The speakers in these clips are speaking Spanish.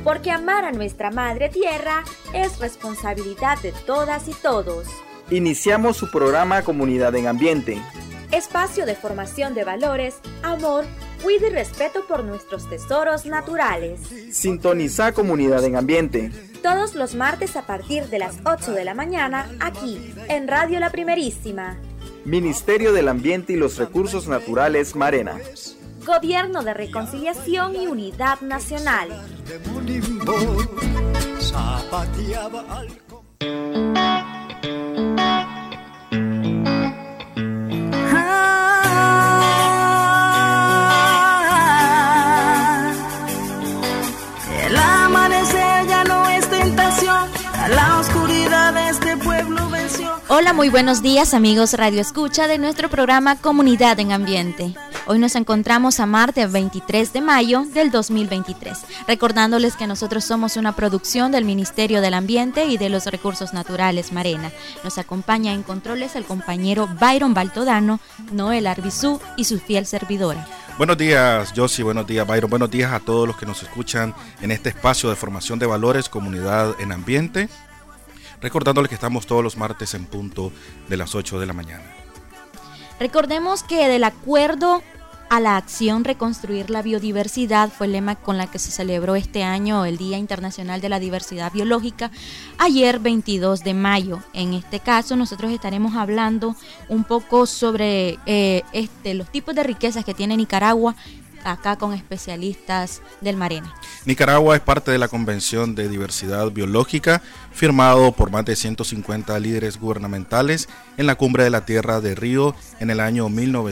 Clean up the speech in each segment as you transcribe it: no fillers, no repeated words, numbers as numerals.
porque amar a nuestra madre tierra es responsabilidad de todas y todos. Iniciamos su programa Comunidad en Ambiente. Espacio de formación de valores, amor, cuidado y respeto por nuestros tesoros naturales. Sintoniza Comunidad en Ambiente. Todos los martes a partir de las 8 de la mañana, aquí, en Radio La Primerísima. Ministerio del Ambiente y los Recursos Naturales Marena. Gobierno de Reconciliación y Unidad Nacional. El amanecer ya no es tentación, a la oscuridad de este pueblo venció. Hola, muy buenos días amigos Radio Escucha de nuestro programa Comunidad en Ambiente. Hoy nos encontramos a martes 23 de mayo del 2023, recordándoles que nosotros somos una producción del Ministerio del Ambiente y de los Recursos Naturales Marena. Nos acompaña en controles el compañero Byron Baltodano, Noel Arbizú y su fiel servidora. Buenos días, Josie, buenos días, Byron, buenos días a todos los que nos escuchan en este espacio de formación de valores, Comunidad en Ambiente, recordándoles que estamos todos los martes en punto de las 8 de la mañana. Recordemos que del acuerdo a la acción Reconstruir la Biodiversidad fue el lema con la que se celebró este año el Día Internacional de la Diversidad Biológica, ayer 22 de mayo. En este caso nosotros estaremos hablando un poco sobre los tipos de riquezas que tiene Nicaragua, acá con especialistas del Marena. Nicaragua es parte de la Convención de Diversidad Biológica, firmado por más de 150 líderes gubernamentales en la Cumbre de la Tierra de Río en el año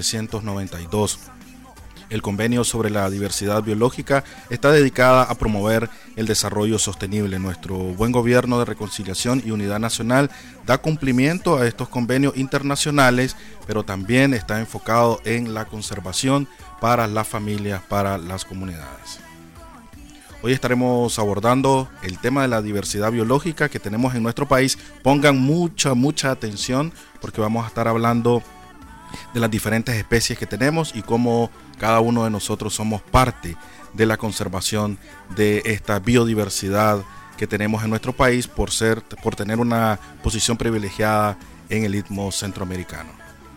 1992. El convenio sobre la diversidad biológica está dedicada a promover el desarrollo sostenible. Nuestro buen gobierno de reconciliación y unidad nacional da cumplimiento a estos convenios internacionales, pero también está enfocado en la conservación para las familias, para las comunidades. Hoy estaremos abordando el tema de la diversidad biológica que tenemos en nuestro país. Pongan mucha atención porque vamos a estar hablando de las diferentes especies que tenemos y cómo cada uno de nosotros somos parte de la conservación de esta biodiversidad que tenemos en nuestro país por tener una posición privilegiada en el istmo centroamericano.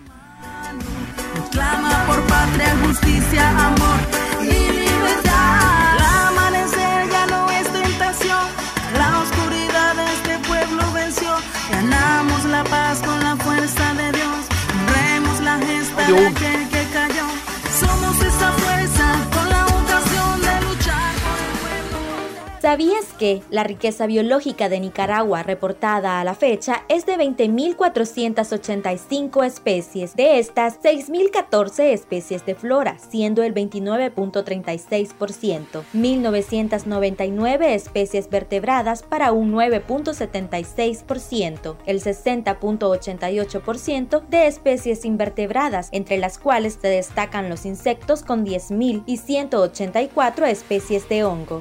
Clama por patria, justicia, amor y libertad. El amanecer ya no es tentación, la oscuridad de este pueblo venció. Ganamos la paz con la fuerza de Dios. La gesta de aquel que cayó. Somos esa fuerza con la ocasión de luchar por el pueblo. ¿Sabías que la riqueza biológica de Nicaragua reportada a la fecha es de 20.485 especies? De estas, 6.014 especies de flora, siendo el 29.36%, 1.999 especies vertebradas para un 9.76%, el 60.88% de especies invertebradas, entre las cuales se destacan los insectos con 10.000 y 184 especies de hongo.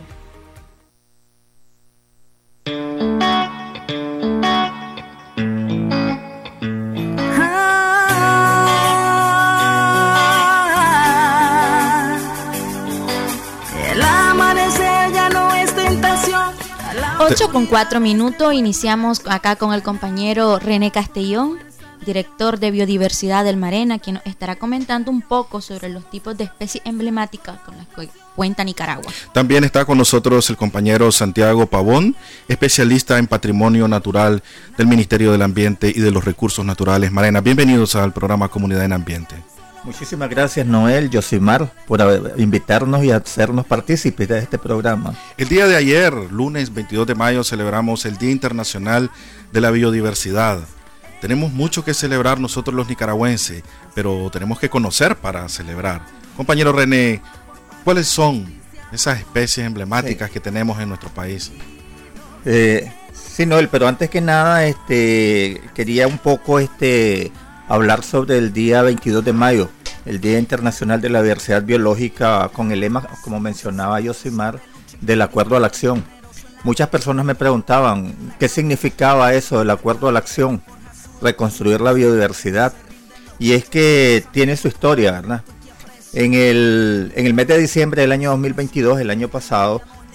El amanecer ya no es tentación. 8:04, iniciamos acá con el compañero René Castellón, director de Biodiversidad del Marena, quien nos estará comentando un poco sobre los tipos de especies emblemáticas con las que cuenta Nicaragua. También está con nosotros el compañero Santiago Pavón, especialista en patrimonio natural del Ministerio del Ambiente y de los Recursos Naturales Marena. Bienvenidos al programa Comunidad en Ambiente. Muchísimas gracias, Noel, Josimar, por invitarnos y hacernos partícipes de este programa. El día de ayer, lunes 22 de mayo, celebramos el Día Internacional de la Biodiversidad. Tenemos mucho que celebrar nosotros los nicaragüenses, pero tenemos que conocer para celebrar. Compañero René, ¿cuáles son esas especies emblemáticas que tenemos en nuestro país? Sí, Noel, pero antes que nada quería un poco hablar sobre el día 22 de mayo, el Día Internacional de la Diversidad Biológica, con el lema, como mencionaba Josimar, del acuerdo a la acción. Muchas personas me preguntaban qué significaba eso del acuerdo a la acción, reconstruir la biodiversidad, y es que tiene su historia, ¿verdad? En el mes de diciembre del año 2022, el año pasado,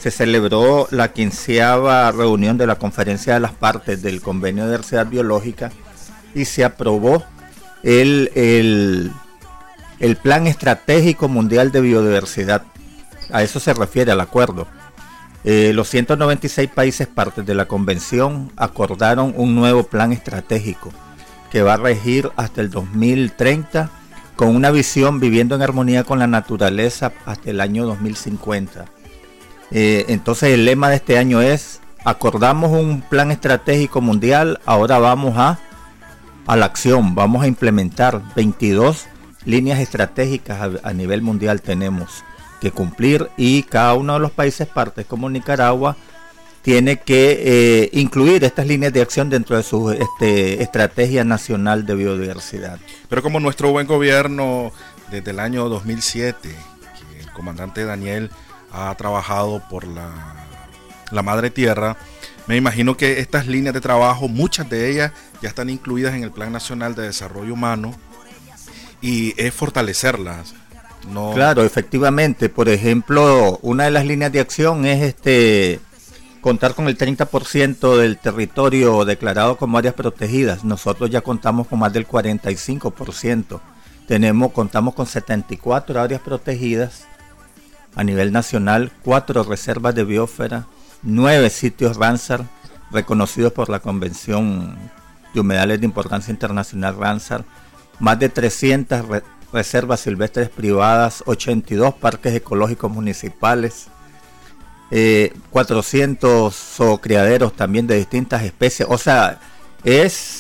se celebró la 15ª reunión de la Conferencia de las Partes del Convenio de Diversidad Biológica y se aprobó el Plan Estratégico Mundial de Biodiversidad. A eso se refiere al acuerdo. Los 196 países partes de la convención acordaron un nuevo plan estratégico que va a regir hasta el 2030 con una visión viviendo en armonía con la naturaleza hasta el año 2050. Entonces el lema de este año es: acordamos un plan estratégico mundial, ahora vamos a la acción, vamos a implementar 22 líneas estratégicas a nivel mundial tenemos que cumplir, y cada uno de los países partes como Nicaragua tiene que incluir estas líneas de acción dentro de su estrategia nacional de biodiversidad. Pero como nuestro buen gobierno desde el año 2007, que el comandante Daniel ha trabajado por la madre tierra, me imagino que estas líneas de trabajo, muchas de ellas ya están incluidas en el Plan Nacional de Desarrollo Humano, y es fortalecerlas. No. Claro, efectivamente. Por ejemplo, una de las líneas de acción es contar con el 30% del territorio declarado como áreas protegidas. Nosotros ya contamos con más del 45%. Contamos con 74 áreas protegidas a nivel nacional, 4 reservas de biosfera, 9 sitios Ramsar reconocidos por la Convención de Humedales de Importancia Internacional Ramsar, más de 300 reservas silvestres privadas, 82 parques ecológicos municipales, 400 zoocriaderos también de distintas especies. O sea, es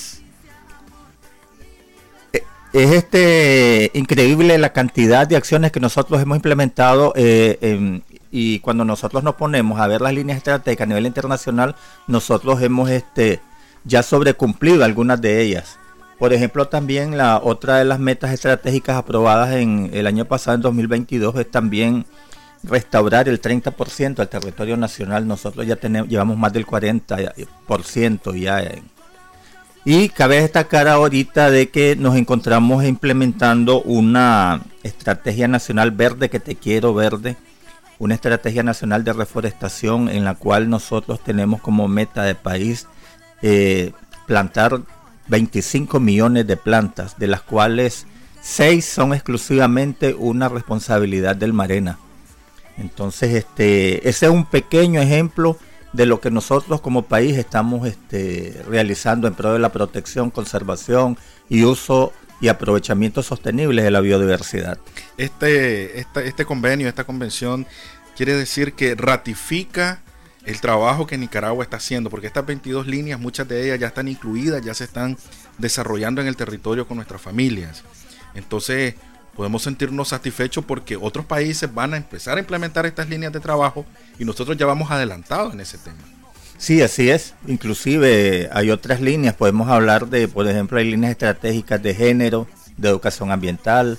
increíble la cantidad de acciones que nosotros hemos implementado, y cuando nosotros nos ponemos a ver las líneas estratégicas a nivel internacional, nosotros hemos ya sobrecumplido algunas de ellas. Por ejemplo, también otra de las metas estratégicas aprobadas en el año pasado, en 2022, es también restaurar el 30% del territorio nacional. Nosotros ya llevamos más del 40% ya. Y cabe destacar ahorita de que nos encontramos implementando una estrategia nacional verde, que te quiero verde, una estrategia nacional de reforestación en la cual nosotros tenemos como meta de país plantar 25 millones de plantas, de las cuales 6 son exclusivamente una responsabilidad del Marena. Entonces ese es un pequeño ejemplo de lo que nosotros como país estamos realizando en pro de la protección, conservación y uso y aprovechamiento sostenible de la biodiversidad. Este convenio, esta convención, quiere decir que ratifica el trabajo que Nicaragua está haciendo, porque estas 22 líneas, muchas de ellas ya están incluidas, ya se están desarrollando en el territorio con nuestras familias. Entonces podemos sentirnos satisfechos porque otros países van a empezar a implementar estas líneas de trabajo y nosotros ya vamos adelantados en ese tema. Sí, así es. Inclusive hay otras líneas, podemos hablar de, por ejemplo, hay líneas estratégicas de género, de educación ambiental,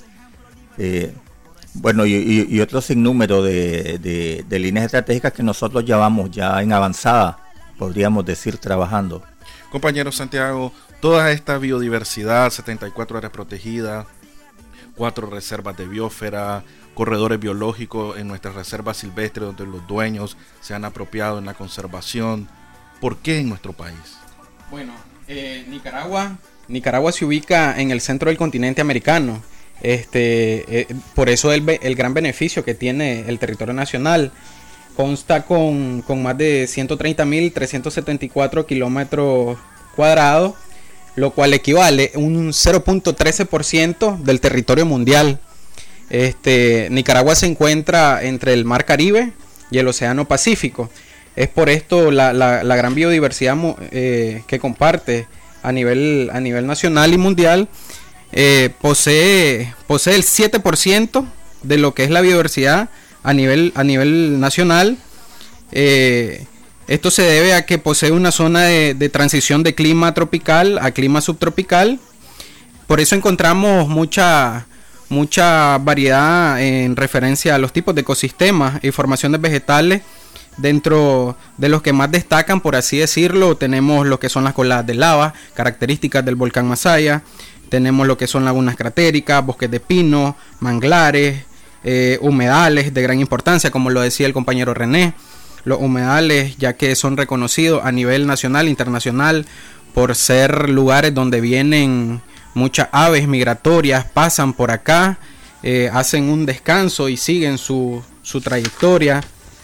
y otro sinnúmero de líneas estratégicas que nosotros ya vamos ya en avanzada, podríamos decir, trabajando. Compañero Santiago, toda esta biodiversidad, 74 áreas protegidas, 4 reservas de biosfera, corredores biológicos en nuestras reservas silvestres donde los dueños se han apropiado en la conservación. ¿Por qué en nuestro país? Bueno, Nicaragua se ubica en el centro del continente americano. Por eso el gran beneficio que tiene el territorio nacional. Consta con más de 130.374 kilómetros cuadrados, lo cual equivale a un 0.13% del territorio mundial. Nicaragua se encuentra entre el Mar Caribe y el Océano Pacífico. Es por esto la gran biodiversidad que comparte a nivel nacional y mundial. Posee el 7% de lo que es la biodiversidad a nivel nacional. Esto se debe a que posee una zona de transición de clima tropical a clima subtropical. Por eso encontramos mucha variedad en referencia a los tipos de ecosistemas y formaciones vegetales. Dentro de los que más destacan, por así decirlo, tenemos lo que son las coladas de lava, características del volcán Masaya. Tenemos lo que son lagunas cratéricas, bosques de pino, manglares, humedales de gran importancia, como lo decía el compañero René. los humedales, ya que son reconocidos a nivel nacional e internacional por ser lugares donde vienen muchas aves migratorias, pasan por acá, hacen un descanso y siguen su trayectoria.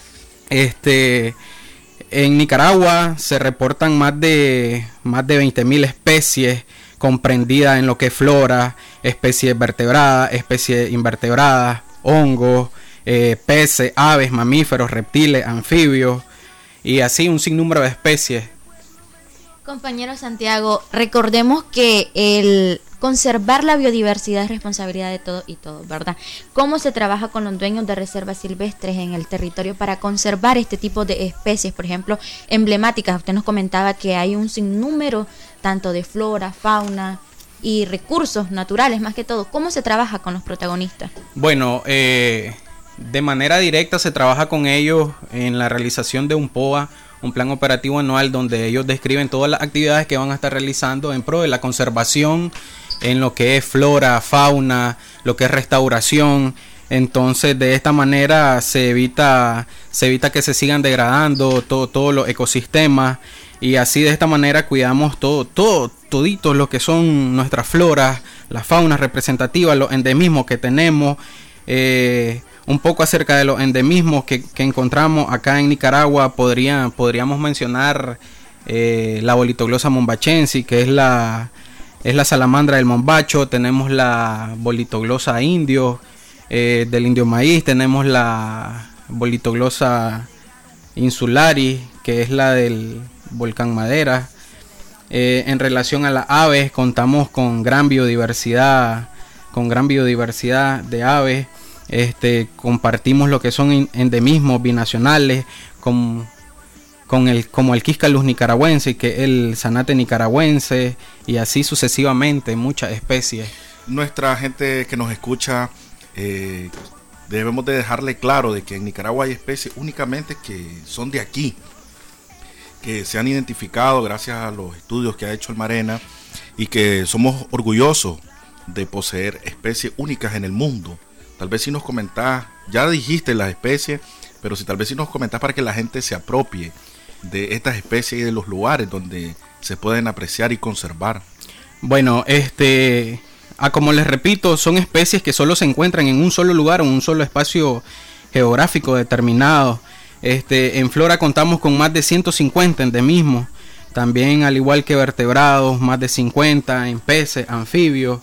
En Nicaragua se reportan más de 20.000 especies comprendidas en lo que es flora, especies vertebradas, especies invertebradas, hongos, peces, aves, mamíferos, reptiles, anfibios y así un sinnúmero de especies. Compañero Santiago, recordemos que el conservar la biodiversidad es responsabilidad de todos y todos, ¿verdad? ¿Cómo se trabaja con los dueños de reservas silvestres en el territorio para conservar este tipo de especies, por ejemplo, emblemáticas? Usted nos comentaba que hay un sinnúmero tanto de flora, fauna y recursos naturales, más que todo. ¿Cómo se trabaja con los protagonistas? Bueno, de manera directa se trabaja con ellos en la realización de un POA, un plan operativo anual, donde ellos describen todas las actividades que van a estar realizando en pro de la conservación en lo que es flora, fauna, lo que es restauración. Entonces de esta manera se evita que se sigan degradando todos los ecosistemas, y así de esta manera cuidamos toditos lo que son nuestras floras, las faunas representativas, los endemismos que tenemos. Un poco acerca de los endemismos que encontramos acá en Nicaragua, podríamos mencionar la Bolitoglossa mombachensis, que es la salamandra del mombacho. Tenemos la Bolitoglossa indio, del indio maíz. Tenemos la Bolitoglossa insularis, que es la del volcán Madera. En relación a las aves, contamos con gran biodiversidad de aves. Compartimos lo que son endemismos binacionales como el Quiscalus nicaragüense, que es el zanate nicaragüense, y así sucesivamente muchas especies. Nuestra gente que nos escucha, debemos de dejarle claro de que en Nicaragua hay especies únicamente que son de aquí, que se han identificado gracias a los estudios que ha hecho el Marena, y que somos orgullosos de poseer especies únicas en el mundo. Tal vez si nos comentás, ya dijiste las especies, pero si tal vez si nos comentás para que la gente se apropie de estas especies y de los lugares donde se pueden apreciar y conservar. Bueno, como les repito, son especies que solo se encuentran en un solo lugar o en un solo espacio geográfico determinado. En flora contamos con más de 150 endemismos, también al igual que vertebrados, más de 50 en peces, anfibios.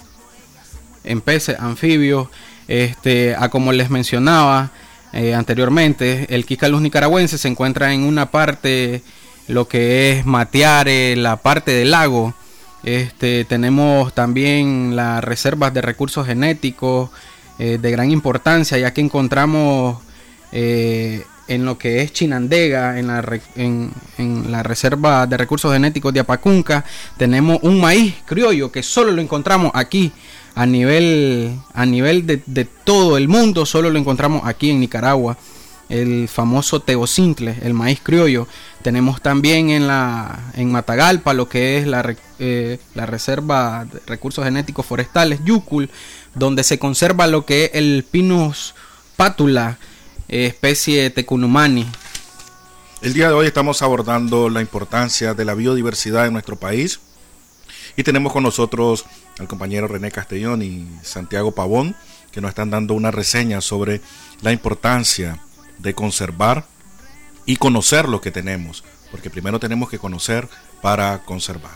Como les mencionaba anteriormente, el Quiscalus nicaragüense se encuentra en una parte, lo que es Matiare, la parte del lago. Tenemos también las reservas de recursos genéticos de gran importancia, ya que encontramos en lo que es Chinandega, en la reserva de recursos genéticos de Apacunca, tenemos un maíz criollo que solo lo encontramos aquí. A nivel de todo el mundo, solo lo encontramos aquí en Nicaragua, el famoso teocintle, el maíz criollo. Tenemos también en Matagalpa lo que es la reserva de recursos genéticos forestales Yúcul, donde se conserva lo que es el Pinus pátula, especie tecunumani. El día de hoy estamos abordando la importancia de la biodiversidad en nuestro país, y tenemos con nosotros al compañero René Castellón y Santiago Pavón, que nos están dando una reseña sobre la importancia de conservar y conocer lo que tenemos, porque primero tenemos que conocer para conservar.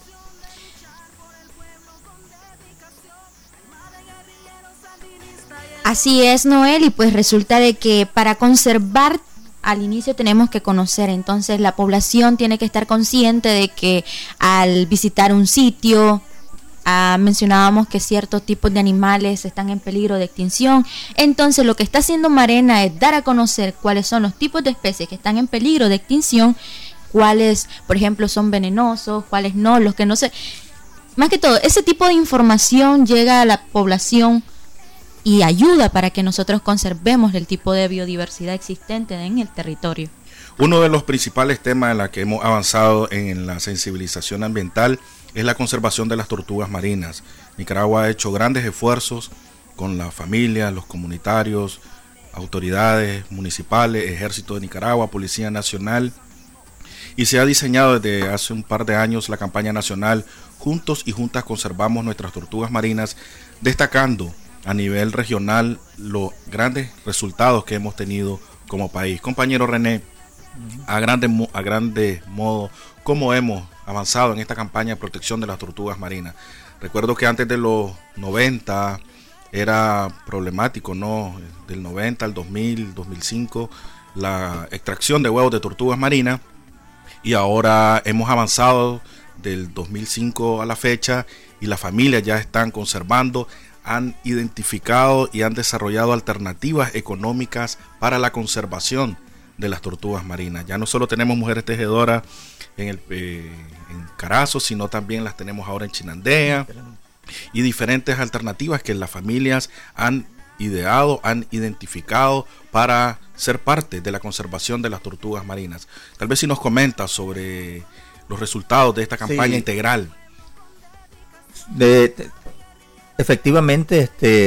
Así es, Noel, y pues resulta de que para conservar al inicio tenemos que conocer. Entonces la población tiene que estar consciente de que al visitar un sitio, mencionábamos que ciertos tipos de animales están en peligro de extinción. Entonces lo que está haciendo Marena es dar a conocer cuáles son los tipos de especies que están en peligro de extinción, cuáles, por ejemplo, son venenosos, cuáles no, los que no se... Más que todo, ese tipo de información llega a la población y ayuda para que nosotros conservemos el tipo de biodiversidad existente en el territorio. Uno de los principales temas en los que hemos avanzado en la sensibilización ambiental es la conservación de las tortugas marinas. Nicaragua ha hecho grandes esfuerzos con la familia, los comunitarios, autoridades municipales, Ejército de Nicaragua, Policía Nacional, y se ha diseñado desde hace un par de años la campaña nacional Juntos y Juntas Conservamos Nuestras Tortugas Marinas, destacando a nivel regional los grandes resultados que hemos tenido como país. Compañero René, a grande modo, ¿cómo hemos avanzado en esta campaña de protección de las tortugas marinas? Recuerdo que antes de los 90 era problemático, ¿no? Del 90 al 2000, 2005, la extracción de huevos de tortugas marinas, y ahora hemos avanzado del 2005 a la fecha y las familias ya están conservando, han identificado y han desarrollado alternativas económicas para la conservación de las tortugas marinas. Ya no solo tenemos mujeres tejedoras en Carazo, sino también las tenemos ahora en Chinandega, y diferentes alternativas que las familias han ideado, han identificado para ser parte de la conservación de las tortugas marinas. Tal vez si nos comenta sobre los resultados de esta campaña integral. Efectivamente,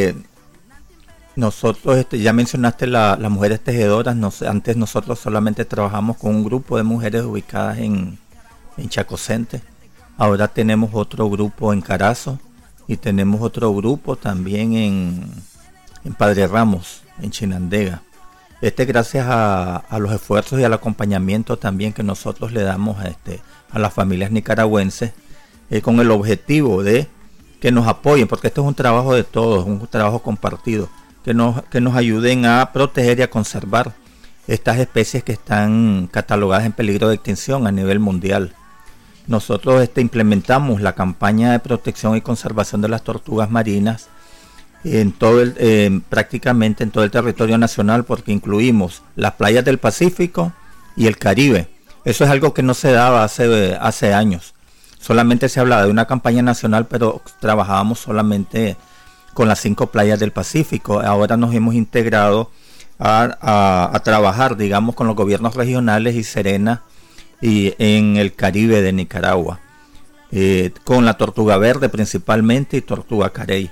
nosotros, ya mencionaste las mujeres tejedoras. Antes nosotros solamente trabajamos con un grupo de mujeres ubicadas en Chacocente. Ahora tenemos otro grupo en Carazo y tenemos otro grupo también en Padre Ramos, en Chinandega. Gracias a los esfuerzos y al acompañamiento también que nosotros le damos a las familias nicaragüenses, con el objetivo de que nos apoyen, porque esto es un trabajo de todos, un trabajo compartido, que nos ayuden a proteger y a conservar estas especies que están catalogadas en peligro de extinción a nivel mundial. Nosotros implementamos la campaña de protección y conservación de las tortugas marinas prácticamente en todo el territorio nacional, porque incluimos las playas del Pacífico y el Caribe. Eso es algo que no se daba hace años. Solamente se hablaba de una campaña nacional, pero trabajábamos solamente con las 5 playas del Pacífico. Ahora nos hemos integrado a trabajar, digamos, con los gobiernos regionales y Serena y en el Caribe de Nicaragua, con la tortuga verde principalmente y tortuga carey.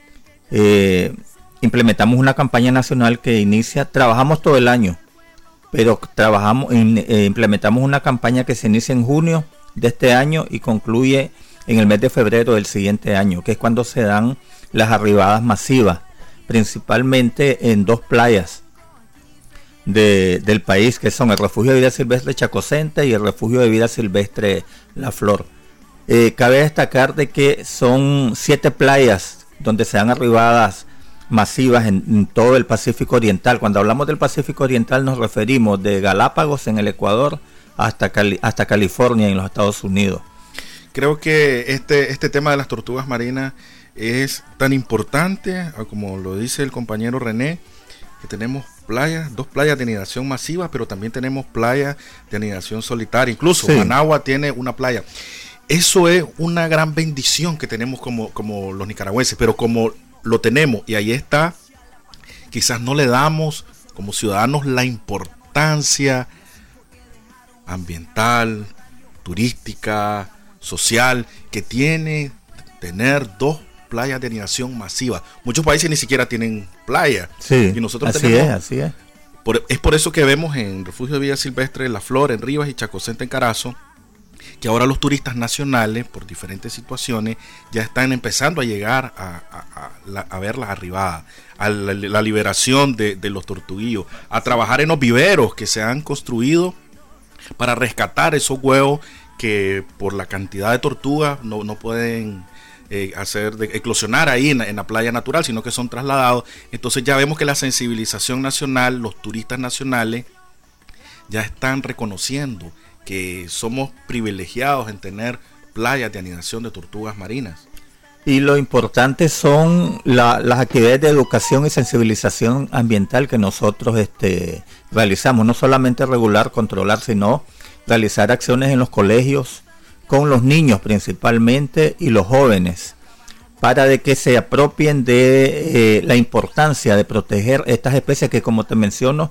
Implementamos una campaña nacional que trabajamos todo el año, pero implementamos una campaña que se inicia en junio de este año y concluye en el mes de febrero del siguiente año, que es cuando se dan las arribadas masivas, principalmente en 2 playas del país, que son el Refugio de Vida Silvestre Chacocente y el Refugio de Vida Silvestre La Flor. Cabe destacar de que son 7 playas donde se dan arribadas masivas en todo el Pacífico Oriental. Cuando hablamos del Pacífico Oriental nos referimos de Galápagos en el Ecuador hasta California en los Estados Unidos. Creo que este tema de las tortugas marinas es tan importante, como lo dice el compañero René, que tenemos 2 playas de anidación masiva, pero también tenemos playas de anidación solitaria. Incluso Managua tiene una playa. Eso es una gran bendición que tenemos como los nicaragüenses, pero como lo tenemos y ahí está, quizás no le damos como ciudadanos la importancia ambiental, turística, social que tiene tener 2 playas de anidación masiva. Muchos países ni siquiera tienen playa. Sí, y nosotros así es. Es por eso que vemos en Refugio de Vida Silvestre La Flor, en Rivas y Chacocente en Carazo, que ahora los turistas nacionales, por diferentes situaciones, ya están empezando a llegar a ver las arribadas, a la liberación de los tortuguillos, a trabajar en los viveros que se han construido para rescatar esos huevos que por la cantidad de tortugas no pueden eclosionar ahí en la playa natural, sino que son trasladados. Entonces ya vemos que la sensibilización nacional, los turistas nacionales ya están reconociendo que somos privilegiados en tener playas de anidación de tortugas marinas. Y lo importante son las actividades de educación y sensibilización ambiental que nosotros realizamos, no solamente regular, controlar, sino realizar acciones en los colegios con los niños principalmente y los jóvenes, para de que se apropien de la importancia de proteger estas especies que, como te menciono,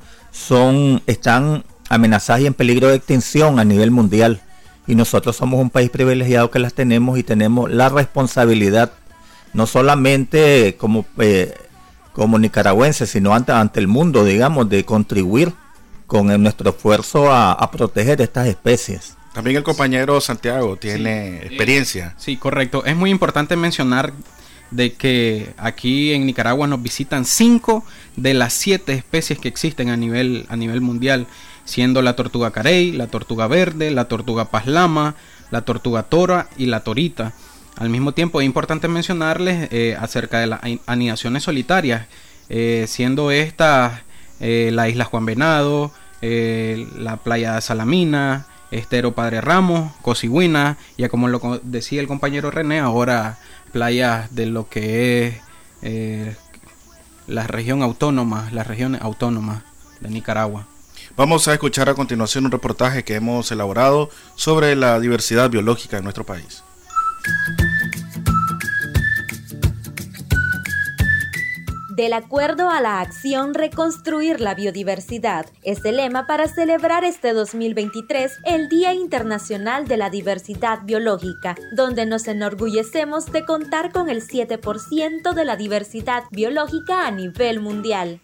están amenazadas y en peligro de extinción a nivel mundial, y nosotros somos un país privilegiado que las tenemos y tenemos la responsabilidad no solamente como como nicaragüenses, sino ante el mundo, digamos, de contribuir con nuestro esfuerzo a proteger estas especies. También el compañero Santiago tiene experiencia. Sí, correcto. Es muy importante mencionar de que aquí en Nicaragua nos visitan 5 de las 7 especies que existen a nivel mundial, siendo la tortuga carey, la tortuga verde, la tortuga paslama, la tortuga tora y la torita. Al mismo tiempo es importante mencionarles acerca de las anidaciones solitarias, siendo estas la isla Juan Venado, la playa de Salamina, Estero Padre Ramos, Cosigüina, ya como lo decía el compañero René, ahora playas de lo que es las regiones autónomas de Nicaragua. Vamos a escuchar a continuación un reportaje que hemos elaborado sobre la diversidad biológica en nuestro país. Del acuerdo a la acción Reconstruir la Biodiversidad es el lema para celebrar este 2023 el Día Internacional de la Diversidad Biológica, donde nos enorgullecemos de contar con el 7% de la diversidad biológica a nivel mundial.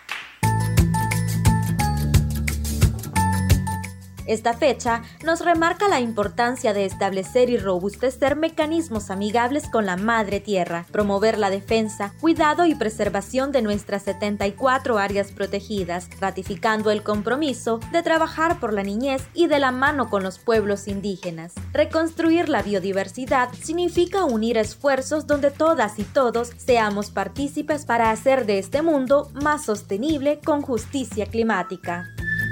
Esta fecha nos remarca la importancia de establecer y robustecer mecanismos amigables con la madre tierra, promover la defensa, cuidado y preservación de nuestras 74 áreas protegidas, ratificando el compromiso de trabajar por la niñez y de la mano con los pueblos indígenas. Reconstruir la biodiversidad significa unir esfuerzos donde todas y todos seamos partícipes para hacer de este mundo más sostenible con justicia climática.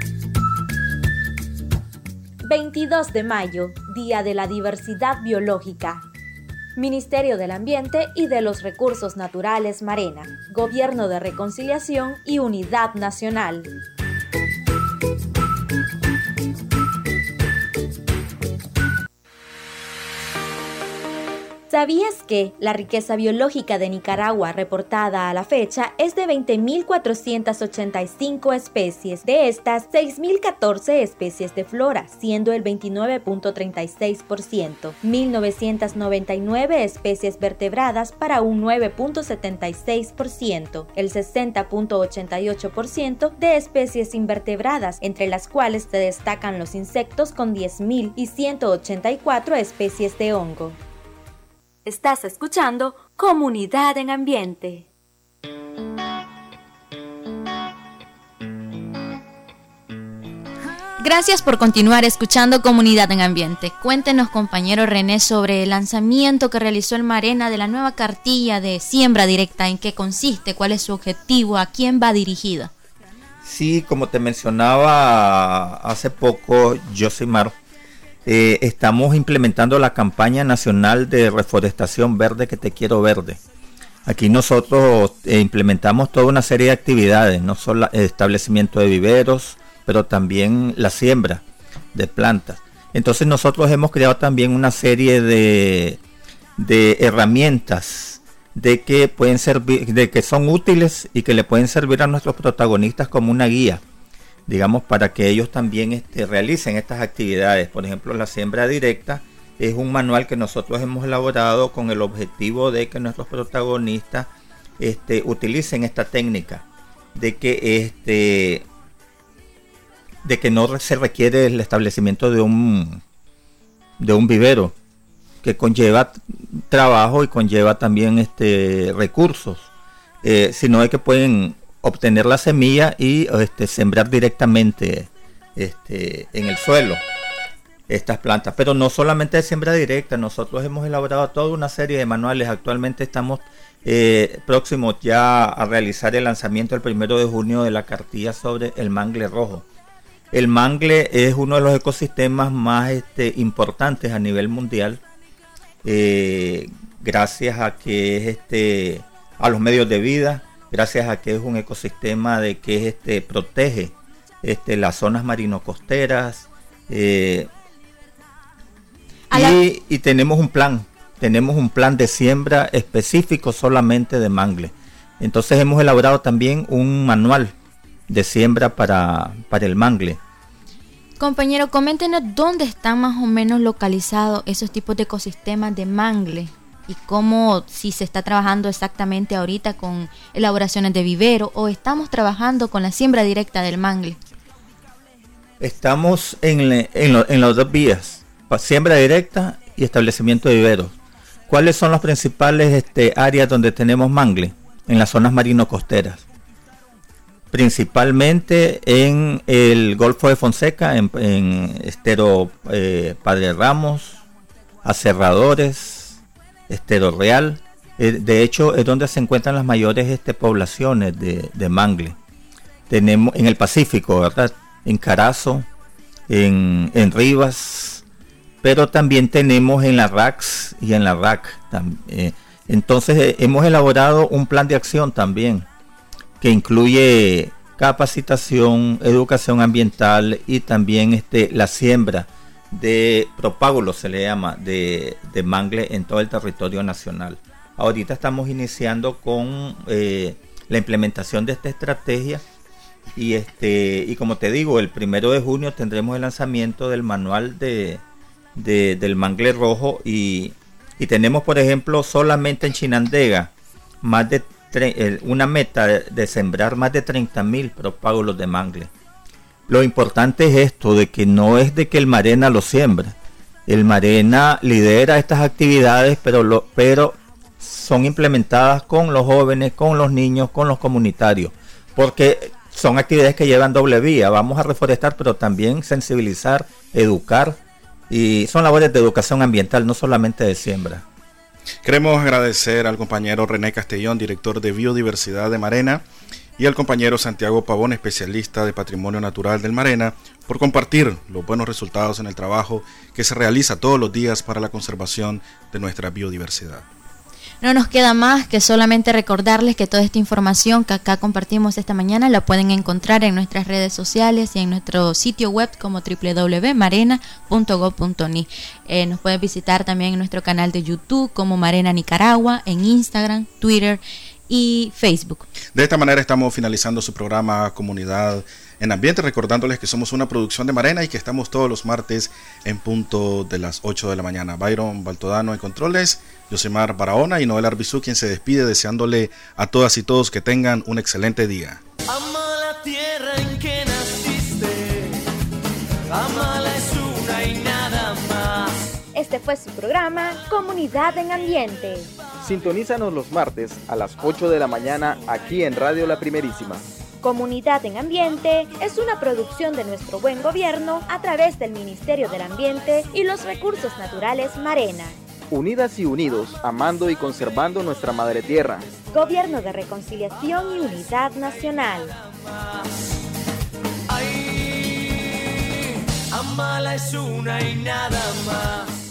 22 de mayo, Día de la Diversidad Biológica. Ministerio del Ambiente y de los Recursos Naturales Marena, Gobierno de Reconciliación y Unidad Nacional. ¿Sabías que la riqueza biológica de Nicaragua reportada a la fecha es de 20.485 especies? De estas, 6.014 especies de flora, siendo el 29.36%, 1.999 especies vertebradas para un 9.76%, el 60.88% de especies invertebradas, entre las cuales se destacan los insectos con 10.000 y 184 especies de hongo. Estás escuchando Comunidad en Ambiente. Gracias por continuar escuchando Comunidad en Ambiente. Cuéntenos, compañero René, sobre el lanzamiento que realizó el Marena de la nueva cartilla de siembra directa. ¿En qué consiste? ¿Cuál es su objetivo? ¿A quién va dirigida? Sí, como te mencionaba hace poco, Josimar, estamos implementando la campaña nacional de reforestación verde que te quiero verde. Aquí nosotros implementamos toda una serie de actividades, no solo el establecimiento de viveros, pero también la siembra de plantas. Entonces nosotros hemos creado también una serie de herramientas de que pueden servir, de que son útiles y que le pueden servir a nuestros protagonistas como una guía, digamos, para que ellos también realicen estas actividades. Por ejemplo, la siembra directa es un manual que nosotros hemos elaborado con el objetivo de que nuestros protagonistas utilicen esta técnica, de que no se requiere el establecimiento de un vivero, que conlleva trabajo y conlleva también recursos, sino de que pueden obtener la semilla y sembrar directamente en el suelo estas plantas. Pero no solamente de siembra directa, nosotros hemos elaborado toda una serie de manuales. Actualmente estamos próximos ya a realizar el lanzamiento el 1 de junio de la cartilla sobre el mangle rojo. El mangle es uno de los ecosistemas más importantes a nivel mundial, gracias a que es a los medios de vida, gracias a que es un ecosistema de que protege las zonas marino-costeras, y tenemos un plan de siembra específico solamente de mangle. Entonces hemos elaborado también un manual de siembra para el mangle. Compañero, coméntenos dónde están más o menos localizados esos tipos de ecosistemas de mangle. y cómo, si se está trabajando exactamente ahorita con elaboraciones de vivero o estamos trabajando con la siembra directa del mangle. Estamos en las dos vías, siembra directa y establecimiento de viveros. ¿Cuáles son las principales áreas donde tenemos mangle? En las zonas marino-costeras. Principalmente en el Golfo de Fonseca, en Estero Padre Ramos, Aserradores, Estero Real. De hecho, es donde se encuentran las mayores poblaciones de mangle. Tenemos en el Pacífico, ¿verdad? En Carazo, en Rivas, pero también tenemos en la RACS y en la RAC. Entonces hemos elaborado un plan de acción también que incluye capacitación, educación ambiental y también la siembra de propágulos, se le llama, de mangle en todo el territorio nacional. Ahorita estamos iniciando con la implementación de esta estrategia y como te digo, el 1 de junio tendremos el lanzamiento del manual del mangle rojo y tenemos, por ejemplo, solamente en Chinandega una meta de sembrar más de 30.000 propágulos de mangle. Lo importante es esto, de que no es de que el Marena lo siembra. El Marena lidera estas actividades, pero son implementadas con los jóvenes, con los niños, con los comunitarios, porque son actividades que llevan doble vía. Vamos a reforestar, pero también sensibilizar, educar, y son labores de educación ambiental, no solamente de siembra. Queremos agradecer al compañero René Castellón, director de Biodiversidad de Marena, y al compañero Santiago Pavón, especialista de Patrimonio Natural del Marena, por compartir los buenos resultados en el trabajo que se realiza todos los días para la conservación de nuestra biodiversidad. No nos queda más que solamente recordarles que toda esta información que acá compartimos esta mañana la pueden encontrar en nuestras redes sociales y en nuestro sitio web como www.marena.gov.ni. Nos pueden visitar también en nuestro canal de YouTube como Marena Nicaragua, en Instagram, Twitter y Facebook. De esta manera estamos finalizando su programa Comunidad en Ambiente, recordándoles que somos una producción de Marena y que estamos todos los martes en punto de las 8 de la mañana. Byron Baltodano en controles, Yosemar Barahona y Noel Arbizú, quien se despide deseándole a todas y todos que tengan un excelente día. Ama la tierra en que naciste, amala es una y nada más. Este fue su programa Comunidad en Ambiente. Sintonízanos los martes a las 8 de la mañana aquí en Radio La Primerísima. Comunidad en Ambiente es una producción de nuestro buen gobierno a través del Ministerio del Ambiente y los Recursos Naturales Marena. Unidas y unidos, amando y conservando nuestra madre tierra. Gobierno de Reconciliación y Unidad Nacional. Ay, amala es una y nada más.